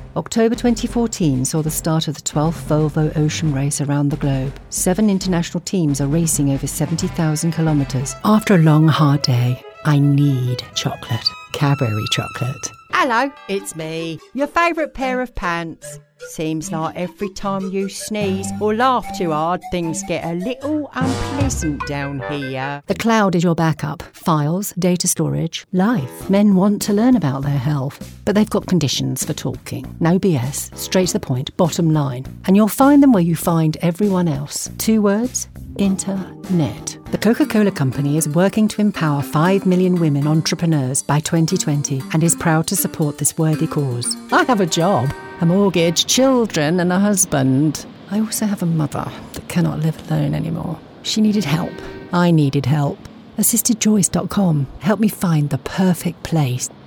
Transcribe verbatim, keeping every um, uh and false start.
October twenty fourteen saw the start of the twelfth Volvo Ocean Race around the globe. Seven international teams are racing over seventy thousand kilometres. After a long, hard day, I need chocolate. Cadbury chocolate. Hello, it's me, your favourite pair of pants. Seems like every time you sneeze or laugh too hard, things get a little unpleasant down here. The cloud is your backup. Files, data storage, life. Men want to learn about their health, but they've got conditions for talking. No B S, straight to the point, bottom line. And you'll find them where you find everyone else. Two words: internet. The Coca-Cola Company is working to empower five million women entrepreneurs by twenty twenty and is proud to support this worthy cause. I have a job, a mortgage, children and a husband. I also have a mother that cannot live alone anymore. She needed help. I needed help. assisted choice dot com helped me find the perfect place